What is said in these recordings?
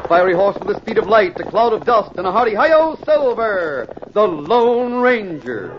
fiery horse with the speed of light, a cloud of dust, and a hearty hi-yo Silver, the Lone Ranger.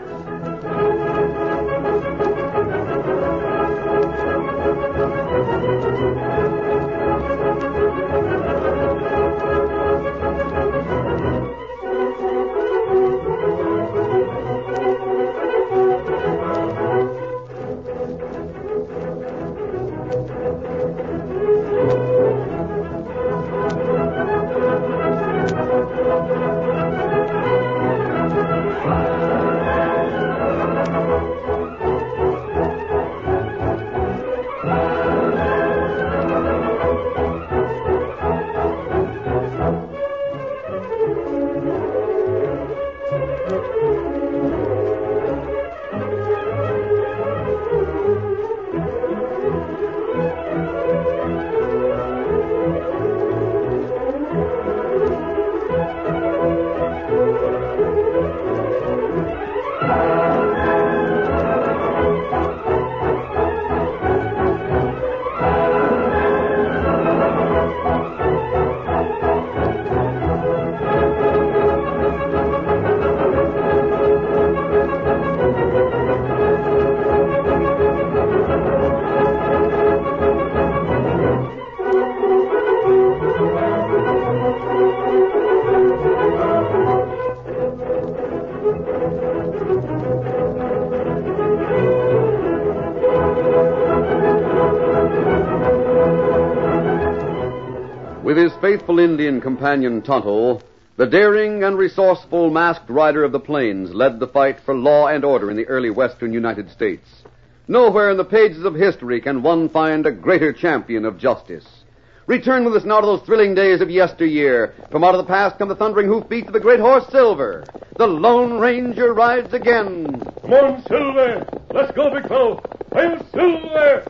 With his faithful Indian companion Tonto, the daring and resourceful masked rider of the plains led the fight for law and order in the early western United States. Nowhere in the pages of history can one find a greater champion of justice. Return with us now to those thrilling days of yesteryear. From out of the past come the thundering hoofbeats of the great horse Silver. The Lone Ranger rides again. Come on, Silver. Let's go, big fellow. I'm Silver.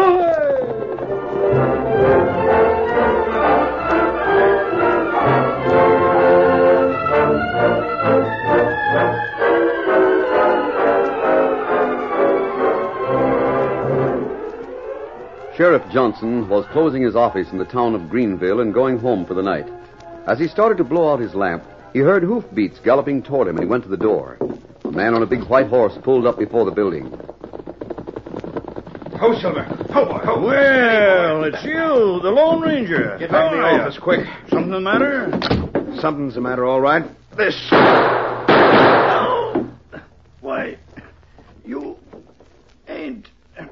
Away! Sheriff Johnson was closing his office in the town of Greenville and going home for the night. As he started to blow out his lamp, he heard hoofbeats galloping toward him, and he went to the door. A man on a big white horse pulled up before the building. Ho, Silver. Ho, boy, ho. Well, it's you, the Lone Ranger. Get back to the office, quick. Something the matter? Something's the matter, all right. This. Oh. Why, you ain't...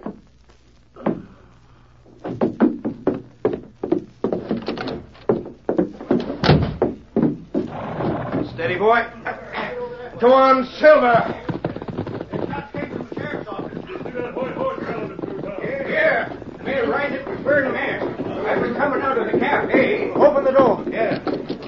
Steady, boy. Come on, Silver. Here. We're right at the Fern Mask. I've been coming out of the cafe. Open the door. Yeah.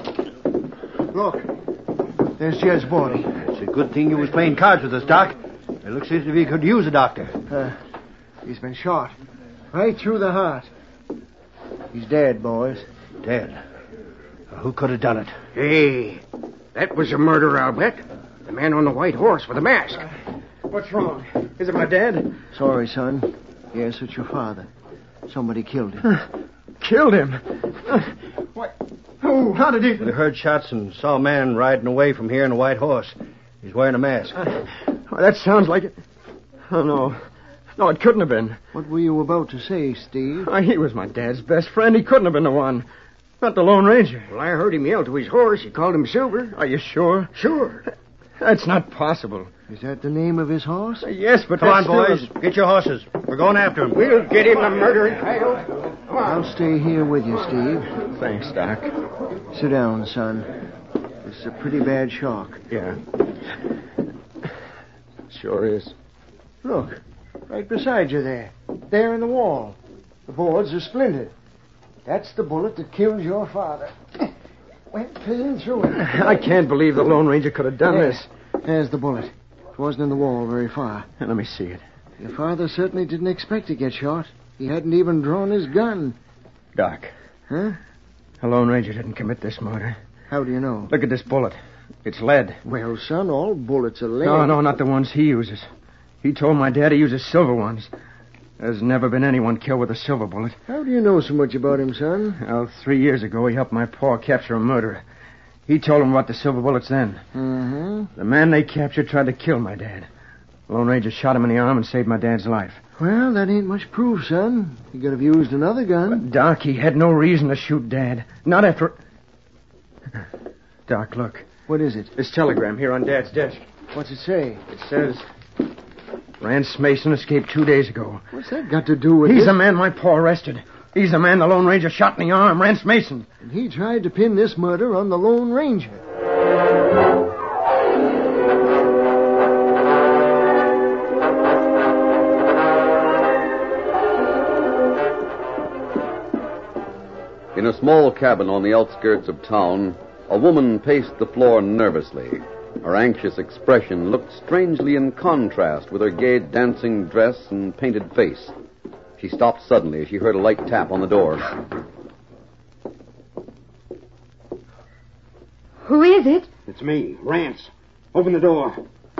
Look. There's Jed's body. It's a good thing you was playing cards with us, Doc. It looks as if he could use a doctor. He's been shot. Right through the heart. He's dead, boys. Dead. Who could have done it? Hey, that was a murder, I'll bet. The man on the white horse with the mask. What's wrong? Is it my dad? Sorry, son. Yes, it's your father. Somebody killed him. Killed him? What? Who? How did he... We heard shots and saw a man riding away from here in a white horse. He's wearing a mask. That sounds like it. Oh, no. No, it couldn't have been. What were you about to say, Steve? He was my dad's best friend. He couldn't have been the one. Not the Lone Ranger. Well, I heard him yell to his horse. He called him Silver. Are you sure? Sure. That's not possible. Is that the name of his horse? Yes, but Come on, that's boys. Get your horses. We're going after him. We'll get him, the murdering coyote. Come on. I'll stay here with you, Steve. Thanks, Doc. Sit down, son. This is a pretty bad shock. Yeah. Sure is. Look, right beside you there. There in the wall. The boards are splintered. That's the bullet that killed your father. Went clean through it. I can't believe the Lone Ranger could have done this. There's the bullet. It wasn't in the wall very far. Let me see it. Your father certainly didn't expect to get shot. He hadn't even drawn his gun. Doc. Huh? The Lone Ranger didn't commit this murder. How do you know? Look at this bullet. It's lead. Well, son, all bullets are lead. No, not the ones he uses. He told my dad he uses silver ones. There's never been anyone killed with a silver bullet. How do you know so much about him, son? Well, 3 years ago, he helped my pa capture a murderer. He told him about the silver bullets then. Mm-hmm. The man they captured tried to kill my dad. The Lone Ranger shot him in the arm and saved my dad's life. Well, that ain't much proof, son. He could have used another gun. But, Doc, he had no reason to shoot Dad. Not after... Doc, look. What is it? This telegram here on Dad's desk. What's it say? It says... Rance Mason escaped 2 days ago. What's that got to do with He's this? the man my pa arrested. He's the man the Lone Ranger shot in the arm, Rance Mason. And he tried to pin this murder on the Lone Ranger. In a small cabin on the outskirts of town, a woman paced the floor nervously. Her anxious expression looked strangely in contrast with her gay dancing dress and painted face. She stopped suddenly as she heard a light tap on the door. Who is it? It's me, Rance. Open the door.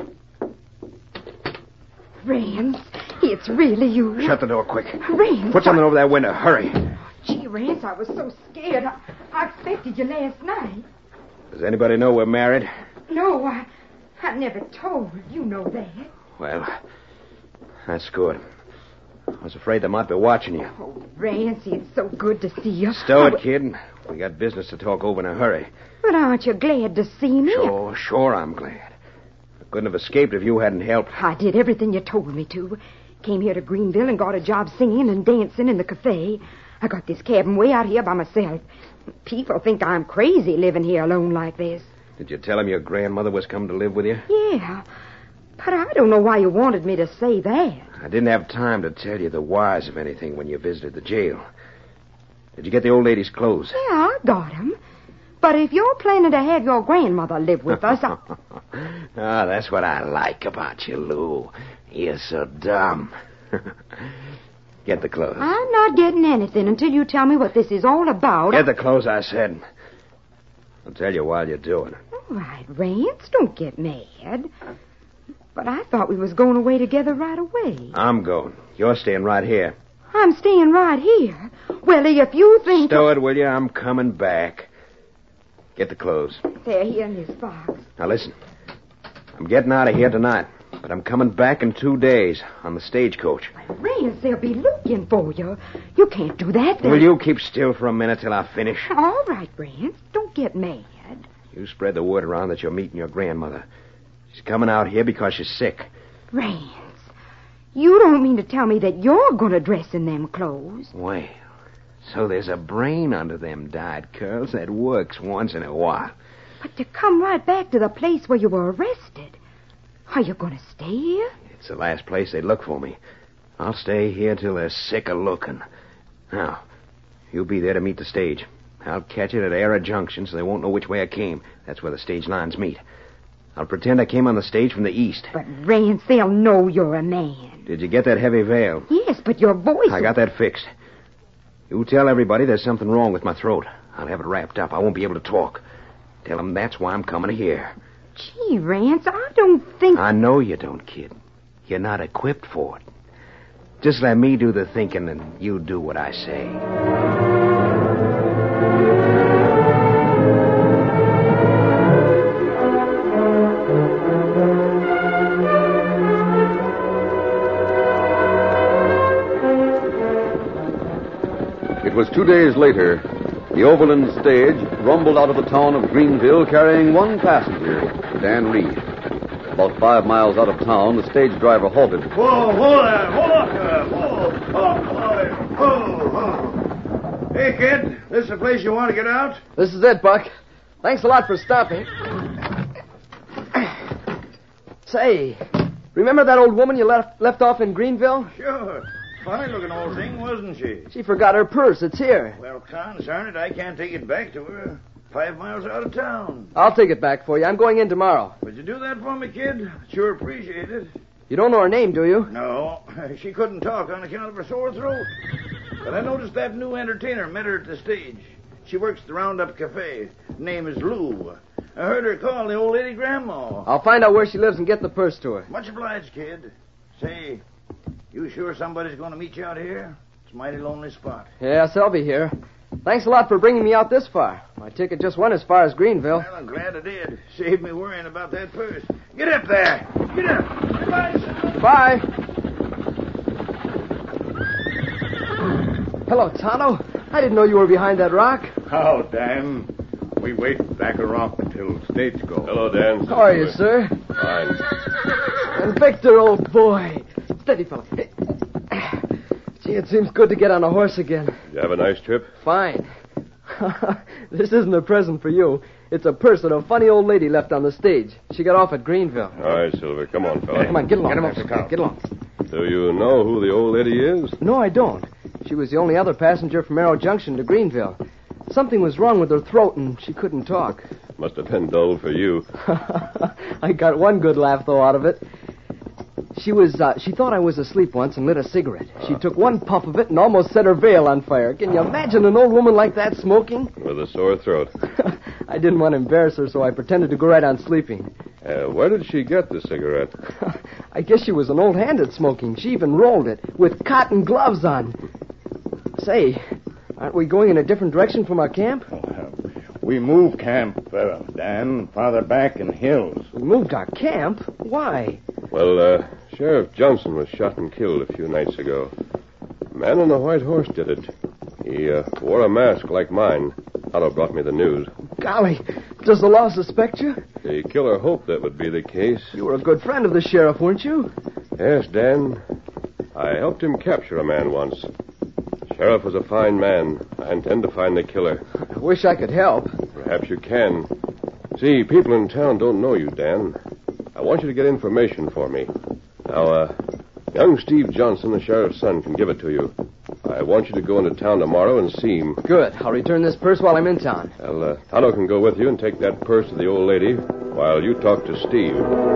Rance, it's really you. Shut the door quick. Rance. Put something over that window. Hurry. Gee, Rance, I was so scared. I expected you last night. Does anybody know we're married? No, I never told. You know that. Well, that's good. I was afraid they might be watching you. Oh, Rance, it's so good to see you. Stow it, kid. We got business to talk over in a hurry. But aren't you glad to see me? Sure, I'm glad. I couldn't have escaped if you hadn't helped. I did everything you told me to. Came here to Greenville and got a job singing and dancing in the cafe. I got this cabin way out here by myself. People think I'm crazy living here alone like this. Did you tell him your grandmother was coming to live with you? Yeah, but I don't know why you wanted me to say that. I didn't have time to tell you the whys of anything when you visited the jail. Did you get the old lady's clothes? Yeah, I got 'em. But if you're planning to have your grandmother live with us, That's what I like about you, Lou. You're so dumb. Get the clothes. I'm not getting anything until you tell me what this is all about. Get the clothes, I said. I'll tell you while you're doing it. All right, Rance, don't get mad. But I thought we was going away together right away. I'm going. You're staying right here. I'm staying right here. Well, if you think... Stow it, will you? I'm coming back. Get the clothes. They're here in this box. Now, listen. I'm getting out of here tonight, but I'm coming back in 2 days on the stagecoach. Rance, they'll be looking for you. You can't do that. Will you keep still for a minute till I finish? All right, Rance. Don't get mad. You spread the word around that you're meeting your grandmother. She's coming out here because she's sick. Rance, you don't mean to tell me that you're going to dress in them clothes? Well, so there's a brain under them dyed curls that works once in a while. But to come right back to the place where you were arrested, are you going to stay here? It's the last place they'd look for me. I'll stay here till they're sick of looking. Now, you'll be there to meet the stage. I'll catch it at Era Junction so they won't know which way I came. That's where the stage lines meet. I'll pretend I came on the stage from the east. But, Rance, they'll know you're a man. Did you get that heavy veil? Yes, but your voice... I got that fixed. You tell everybody there's something wrong with my throat. I'll have it wrapped up. I won't be able to talk. Tell them that's why I'm coming here. Gee, Rance, I don't think... I know you don't, kid. You're not equipped for it. Just let me do the thinking and you do what I say. It was 2 days later. The Overland stage rumbled out of the town of Greenville carrying one passenger, Dan Reed. About 5 miles out of town, the stage driver halted. Whoa, there. Hold up there. Whoa. Hey, kid, this the place you want to get out? This is it, Buck. Thanks a lot for stopping. Say, remember that old woman you left off in Greenville? Sure. Fine-looking old thing, wasn't she? She forgot her purse. It's here. Well, concern it, I can't take it back to her. 5 miles out of town. I'll take it back for you. I'm going in tomorrow. Would you do that for me, kid? Sure appreciate it. You don't know her name, do you? No, she couldn't talk on account of her sore throat. But I noticed that new entertainer met her at the stage. She works at the Roundup Cafe. Name is Lou. I heard her call the old lady Grandma. I'll find out where she lives and get the purse to her. Much obliged, kid. Say, You sure somebody's going to meet you out here? It's a mighty lonely spot. Yes, I'll be here. Thanks a lot for bringing me out this far. My ticket just went as far as Greenville. Well, I'm glad I did. Saved me worrying about that purse. Get up there. Get up. Goodbye, son. Bye. Hello, Tonto. I didn't know you were behind that rock. How, Dan? We wait back a rock until stage go. Hello, Dan. How are you, sir? Fine. And Victor, old boy. Steady, fella. Gee, it seems good to get on a horse again. Did you have a nice trip? Fine. This isn't a present for you. It's a purse that a funny old lady left on the stage. She got off at Greenville. All right, Silver. Come on, fella. Come on, get along. Get him off the car. Get along. Do you know who the old lady is? No, I don't. She was the only other passenger from Arrow Junction to Greenville. Something was wrong with her throat, and she couldn't talk. Must have been dull for you. I got one good laugh, though, out of it. She thought I was asleep once and lit a cigarette. She took one puff of it and almost set her veil on fire. Can you imagine an old woman like that smoking? With a sore throat. I didn't want to embarrass her, so I pretended to go right on sleeping. Where did she get the cigarette? I guess she was an old hand at smoking. She even rolled it with cotton gloves on. Say, aren't we going in a different direction from our camp? We moved camp, Dan, farther back in hills. We moved our camp? Why? Well, Sheriff Johnson was shot and killed a few nights ago. A man on a white horse did it. He wore a mask like mine. Otto brought me the news. Golly, does the law suspect you? The killer hoped that would be the case. You were a good friend of the sheriff, weren't you? Yes, Dan. I helped him capture a man once. Sheriff was a fine man. I intend to find the killer. I wish I could help. Perhaps you can. See, people in town don't know you, Dan. I want you to get information for me. Now, young Steve Johnson, the sheriff's son, can give it to you. I want you to go into town tomorrow and see him. Good. I'll return this purse while I'm in town. Well, Tonto can go with you and take that purse to the old lady while you talk to Steve.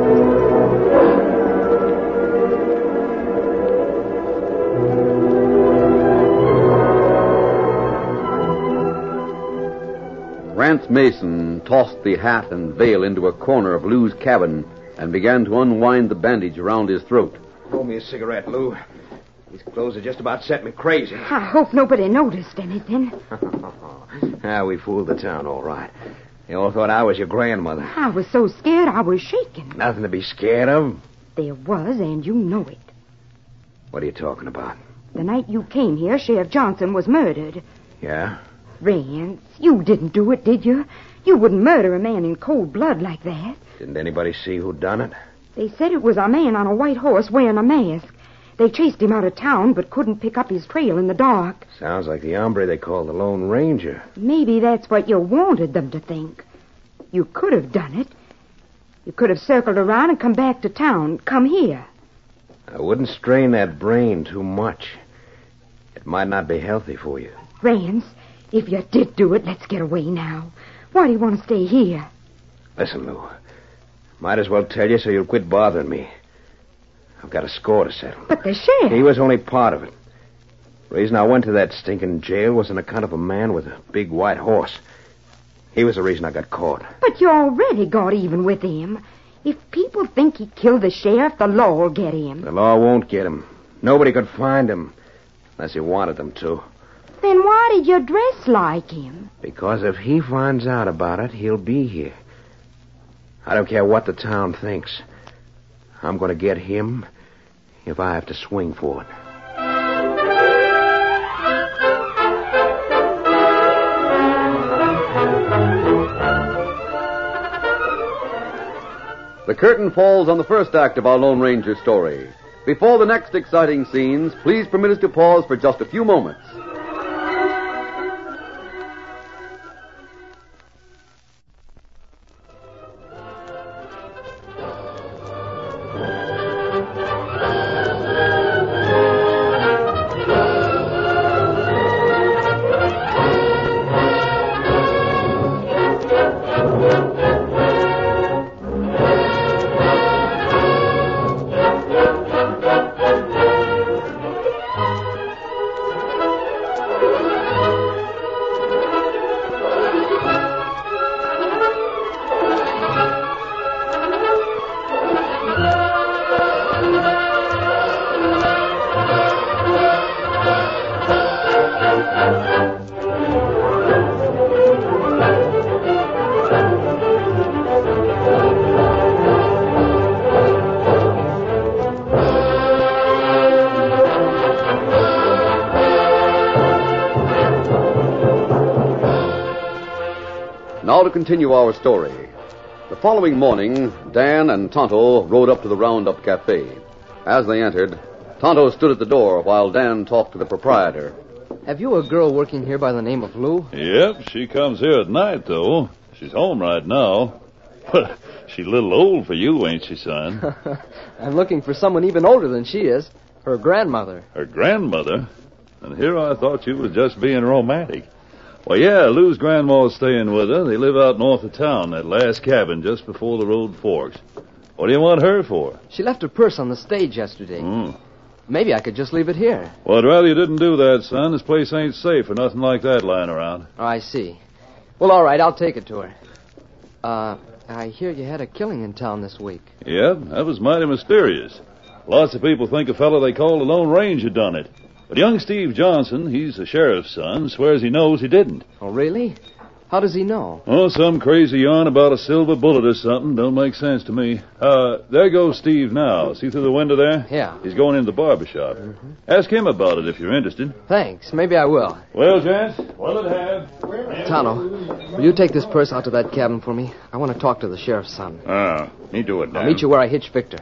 Rance Mason tossed the hat and veil into a corner of Lou's cabin and began to unwind the bandage around his throat. Throw me a cigarette, Lou. These clothes have just about set me crazy. I hope nobody noticed anything. We fooled the town, all right. They all thought I was your grandmother. I was so scared I was shaking. Nothing to be scared of. There was, and you know it. What are you talking about? The night you came here, Sheriff Johnson was murdered. Yeah? Rance, you didn't do it, did you? You wouldn't murder a man in cold blood like that. Didn't anybody see who done it? They said it was a man on a white horse wearing a mask. They chased him out of town, but couldn't pick up his trail in the dark. Sounds like the hombre they call the Lone Ranger. Maybe that's what you wanted them to think. You could have done it. You could have circled around and come back to town. Come here. I wouldn't strain that brain too much. It might not be healthy for you. Rance, if you did do it, let's get away now. Why do you want to stay here? Listen, Lou. Might as well tell you so you'll quit bothering me. I've got a score to settle. But the sheriff... He was only part of it. The reason I went to that stinking jail was on account of a man with a big white horse. He was the reason I got caught. But you already got even with him. If people think he killed the sheriff, the law will get him. The law won't get him. Nobody could find him. Unless he wanted them to. Then why did you dress like him? Because if he finds out about it, he'll be here. I don't care what the town thinks. I'm going to get him if I have to swing for it. The curtain falls on the first act of our Lone Ranger story. Before the next exciting scenes, please permit us to pause for just a few moments. Now to continue our story. The following morning, Dan and Tonto rode up to the Roundup Cafe. As they entered, Tonto stood at the door while Dan talked to the proprietor. Have you a girl working here by the name of Lou? Yep, she comes here at night, though. She's home right now. But she's a little old for you, ain't she, son? I'm looking for someone even older than she is. Her grandmother. Her grandmother? And here I thought you was just being romantic. Well, yeah, Lou's grandma's staying with her. They live out north of town, that last cabin just before the road forks. What do you want her for? She left her purse on the stage yesterday. Maybe I could just leave it here. Well, I'd rather you didn't do that, son. This place ain't safe for nothing like that lying around. Oh, I see. Well, all right, I'll take it to her. I hear you had a killing in town this week. Yep, that was mighty mysterious. Lots of people think a fellow they call the Lone Ranger done it. But young Steve Johnson, he's the sheriff's son, swears he knows he didn't. Oh, really? How does he know? Oh, some crazy yarn about a silver bullet or something. Don't make sense to me. There goes Steve now. See through the window there? Yeah. He's going into the barber shop. Ask him about it if you're interested. Thanks. Maybe I will. Well, gents, what'll it have? Tonto, will you take this purse out to that cabin for me? I want to talk to the sheriff's son. Me do it, Dan. I'll meet you where I hitch Victor.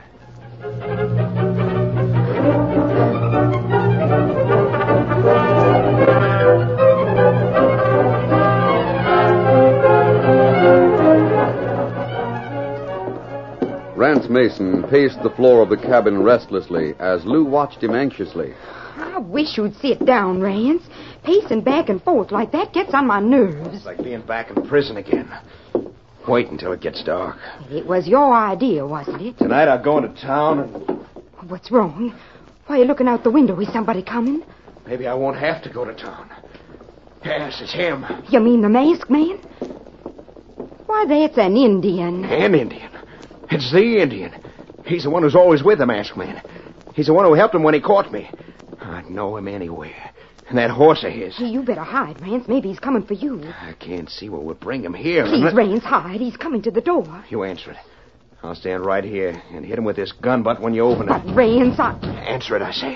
Rance Mason paced the floor of the cabin restlessly as Lou watched him anxiously. I wish you'd sit down, Rance. Pacing back and forth like that gets on my nerves. It's like being back in prison again. Wait until it gets dark. It was your idea, wasn't it? Tonight I'll go into town and... What's wrong? Why are you looking out the window? Is somebody coming? Maybe I won't have to go to town. Yes, it's him. You mean the masked man? Why, that's an Indian. An Indian? It's the Indian. He's the one who's always with the masked man. He's the one who helped him when he caught me. I'd know him anywhere. And that horse of his. You better hide, Rance. Maybe he's coming for you. I can't see what would bring him here. Please, Rance, hide. He's coming to the door. You answer it. I'll stand right here and hit him with this gun butt when you open it. But, Rance, Answer it, I say.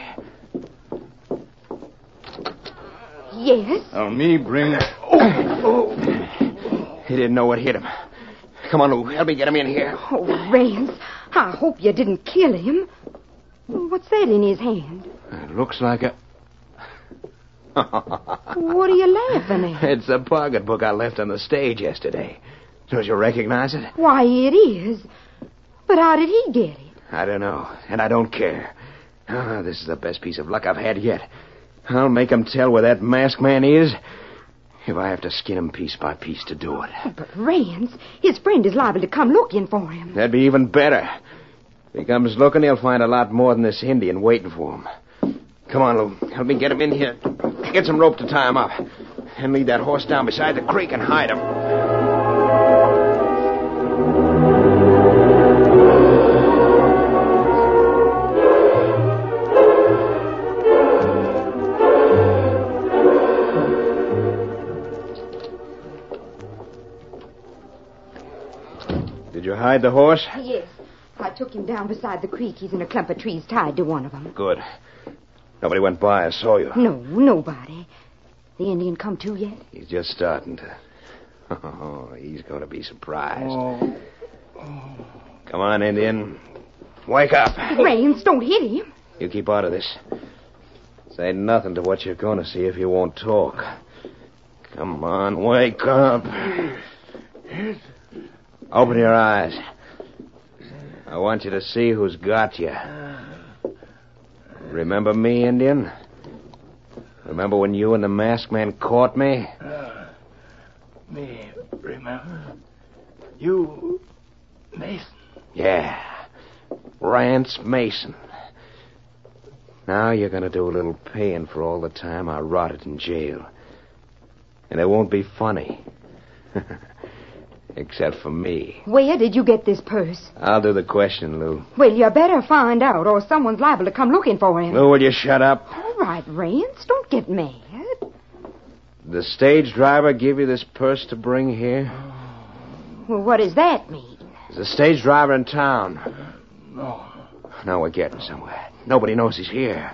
Yes? Me bring... He didn't know what hit him. Come on, Lou. Help me get him in here. Oh, Rance, I hope you didn't kill him. What's that in his hand? It looks like a... What are you laughing at? It's the pocketbook I left on the stage yesterday. Don't you recognize it? Why, it is. But how did he get it? I don't know, and I don't care. This is the best piece of luck I've had yet. I'll make him tell where that masked man is, if I have to skin him piece by piece to do it. But, Rance, his friend is liable to come looking for him. That'd be even better. If he comes looking, he'll find a lot more than this Indian waiting for him. Come on, Lou. Help me get him in here. Get some rope to tie him up. And lead that horse down beside the creek and hide him. Did you hide the horse? Yes. I took him down beside the creek. He's in a clump of trees tied to one of them. Good. Nobody went by or saw you. No, nobody. The Indian come to yet? He's just starting to. Oh, he's going to be surprised. Come on, Indian. Wake up. Rance, don't hit him. You keep out of this. Say nothing to what you're going to see if you won't talk. Come on, wake up. Open your eyes. I want you to see who's got you. Remember me, Indian? Remember when you and the masked man caught me? Me remember? You, Mason? Yeah. Rance Mason. Now you're going to do a little paying for all the time I rotted in jail. And it won't be funny. Except for me. Where did you get this purse? I'll do the question, Lou. Well, you better find out, or someone's liable to come looking for him. Lou, will you shut up? All right, Rance, don't get mad. The stage driver give you this purse to bring here? Well, what does that mean? Is the stage driver in town? No. No, we're getting somewhere. Nobody knows he's here.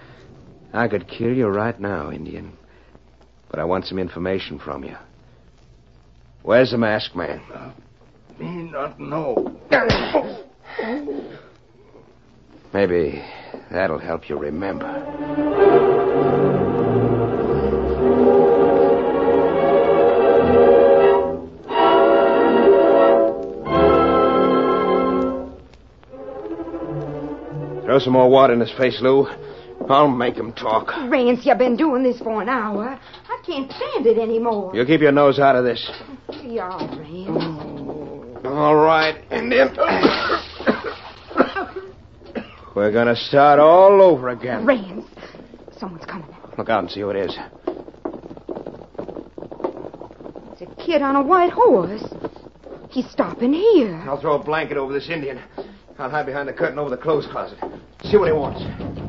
I could kill you right now, Indian. But I want some information from you. Where's the masked man? Me not know. Maybe that'll help you remember. Throw some more water in his face, Lou. I'll make him talk. Rance, you've been doing this for an hour. I can't stand it anymore. You keep your nose out of this. Yeah, Rance. All right, Indian. We're going to start all over again. Rance, someone's coming. Look out and see who it is. It's a kid on a white horse. He's stopping here. I'll throw a blanket over this Indian. I'll hide behind the curtain over the clothes closet. See what he wants.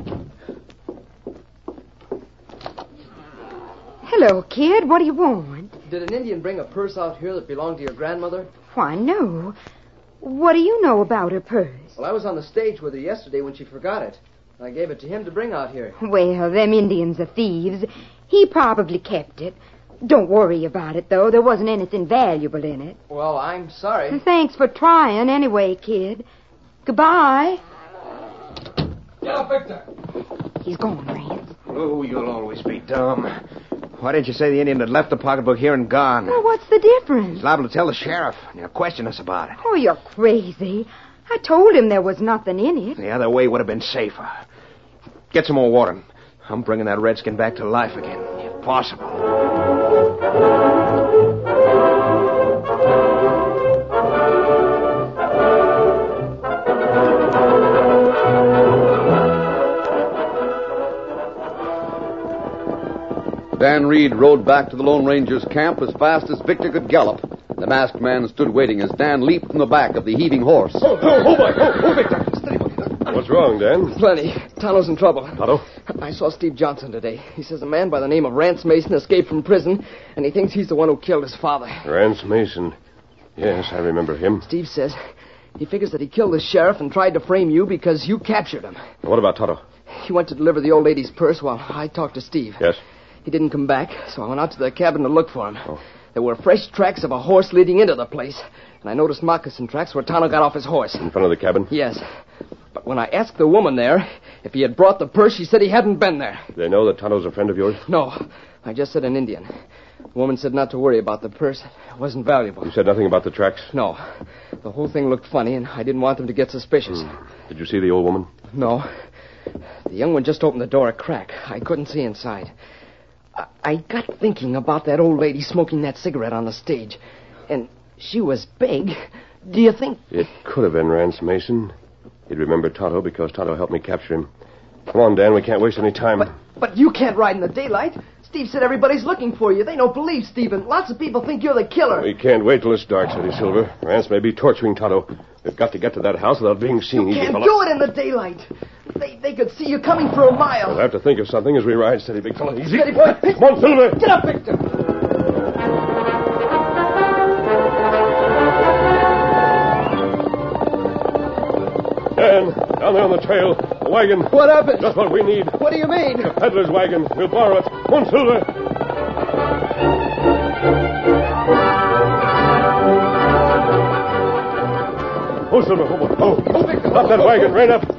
Hello, kid. What do you want? Did an Indian bring a purse out here that belonged to your grandmother? Why, no. What do you know about her purse? Well, I was on the stage with her yesterday when she forgot it. I gave it to him to bring out here. Well, them Indians are thieves. He probably kept it. Don't worry about it, though. There wasn't anything valuable in it. Well, I'm sorry. Thanks for trying anyway, kid. Goodbye. Get up, Victor. He's gone, Rance. Oh, you'll always be dumb. Why didn't you say the Indian had left the pocketbook here and gone? Well, what's the difference? He's liable to tell the sheriff. He'll question us about it. Oh, you're crazy. I told him there was nothing in it. The other way would have been safer. Get some more water. I'm bringing that redskin back to life again, if possible. Dan Reed rode back to the Lone Ranger's camp as fast as Victor could gallop. The masked man stood waiting as Dan leaped from the back of the heaving horse. Oh, Victor. What's wrong, Dan? Plenty. Tonto's in trouble. Tonto? I saw Steve Johnson today. He says a man by the name of Rance Mason escaped from prison, and he thinks he's the one who killed his father. Rance Mason. Yes, I remember him. Steve says he figures that he killed the sheriff and tried to frame you because you captured him. What about Tonto? He went to deliver the old lady's purse while I talked to Steve. Yes? He didn't come back, so I went out to the cabin to look for him. Oh. There were fresh tracks of a horse leading into the place, and I noticed moccasin tracks where Tonto got off his horse. In front of the cabin? Yes. But when I asked the woman there if he had brought the purse, she said he hadn't been there. They know that Tonto's a friend of yours? No. I just said an Indian. The woman said not to worry about the purse. It wasn't valuable. You said nothing about the tracks? No. The whole thing looked funny, and I didn't want them to get suspicious. Did you see the old woman? No. The young one just opened the door a crack. I couldn't see inside. I got thinking about that old lady smoking that cigarette on the stage. And she was big. Do you think... It could have been Rance Mason. He'd remember Tonto because Tonto helped me capture him. Come on, Dan. We can't waste any time. But you can't ride in the daylight. Steve said everybody's looking for you. They don't believe Stephen. Lots of people think you're the killer. We can't wait till it's dark, City Silver. Rance may be torturing Tonto. We've got to get to that house without being seen. You can't do it in the daylight. They could see you coming for a mile. We'll have to think of something as we ride, steady, big fella. Easy. Steady, boy. Come on, Silver. Get up, Victor. Dan, down there on the trail. A wagon. What happened? Just what we need. What do you mean? A peddler's wagon. We'll borrow it. Come on, Silver. Oh, Silver. Oh, Victor. Stop that wagon. Rein up.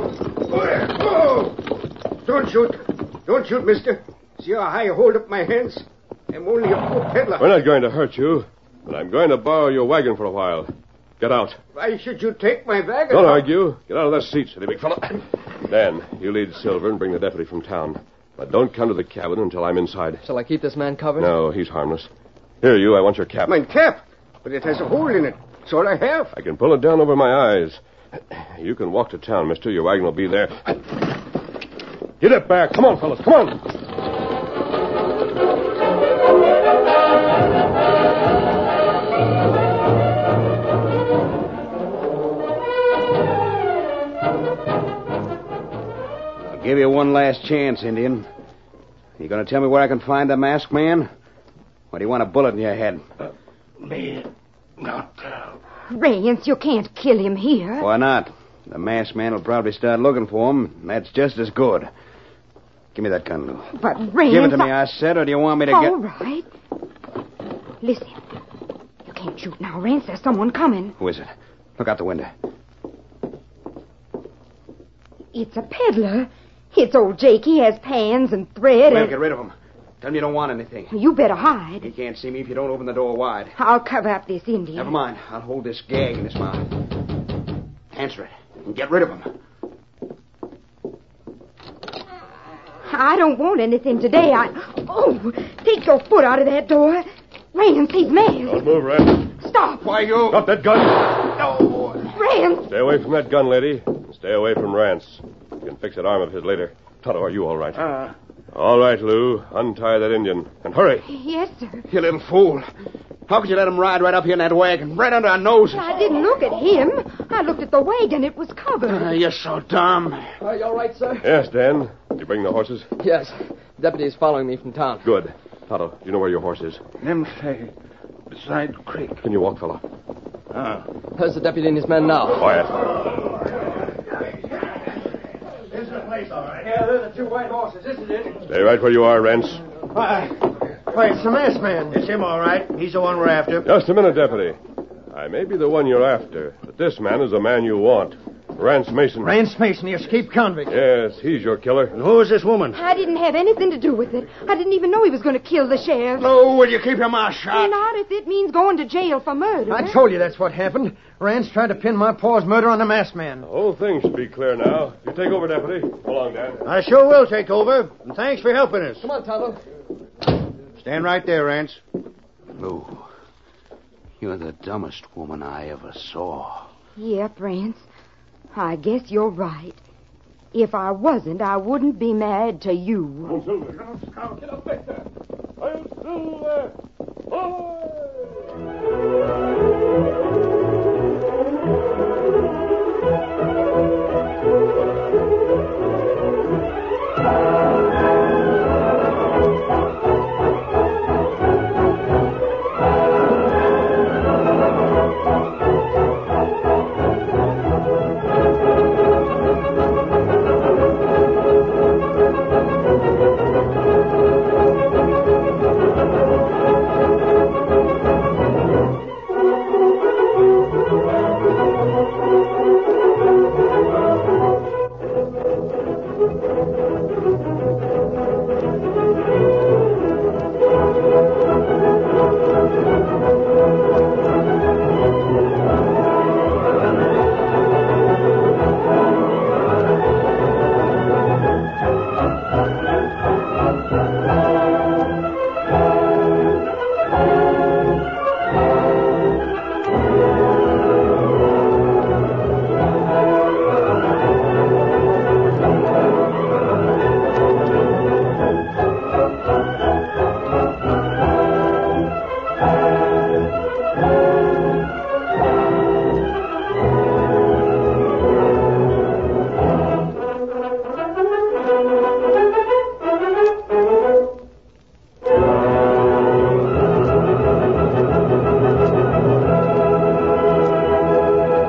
Don't shoot. Don't shoot, mister. See how high you hold up my hands? I'm only a poor peddler. We're not going to hurt you, but I'm going to borrow your wagon for a while. Get out. Why should you take my wagon? Don't argue. Get out of that seat, steady, big fella. Dan, you lead Silver and bring the deputy from town. But don't come to the cabin until I'm inside. Shall I keep this man covered? No, he's harmless. Here, you, I want your cap. My cap? But it has a hole in it. That's all I have. I can pull it down over my eyes. You can walk to town, mister. Your wagon will be there. Get it back. Come on, fellas. Come on. I'll give you one last chance, Indian. You going to tell me where I can find the masked man? Or do you want a bullet in your head? Me not. Rance, you can't kill him here. Why not? The masked man will probably start looking for him, and that's just as good. Give me that gun, Lou. But Rance... Give it to me, I said, or do you want me to get... All right. Listen. can't shoot now, Rance. There's someone coming. Who is it? Look out the window. It's a peddler. It's old Jake. He has pans and thread Well, and... get rid of him. Tell him you don't want anything. You better hide. He can't see me if you don't open the door wide. I'll cover up this Indian. Never mind. I'll hold this gag in his mouth. Answer it and get rid of him. I don't want anything today. Oh, take your foot out of that door. Rance, he's mad. Don't move, Rance. Stop. Why, you... Drop that gun. No. Rance. Stay away from that gun, lady. And stay away from Rance. You can fix that arm of his later. Toto, are you all right? All right, Lou. Untie that Indian. And hurry. Yes, sir. You little fool. How could you let him ride right up here in that wagon, right under our noses? I didn't look at him. I looked at the wagon. It was covered. You're so dumb. Are you all right, sir? Yes, Dan. Did you bring the horses? Yes. Deputy is following me from town. Good. Toto, do you know where your horse is? Them say beside the creek. Can you walk, fellow? There's the deputy and his men now. Quiet. This is the place, all right. Yeah, they're the two white horses. This is it. Stay right where you are, Rance. Why, it's the masked man. It's him, all right. He's the one we're after. Just a minute, Deputy. I may be the one you're after, but this man is the man you want. Rance Mason. Rance Mason, the escaped convict. Yes, he's your killer. And who is this woman? I didn't have anything to do with it. I didn't even know he was going to kill the sheriff. Lou, will you keep your mouth shut? Not if it means going to jail for murder. I told you that's what happened. Rance tried to pin my paw's murder on the masked man. The whole thing should be clear now. You take over, Deputy. Go along, Dan. I sure will take over. And thanks for helping us. Come on, Tonto. Stand right there, Rance. Lou, you're the dumbest woman I ever saw. Yep, Rance. I guess you're right. If I wasn't, I wouldn't be married to you. Silver. Get up there. I'll Silver.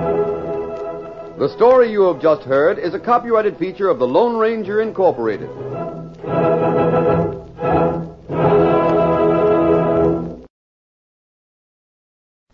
The story you have just heard is a copyrighted feature of the Lone Ranger Incorporated.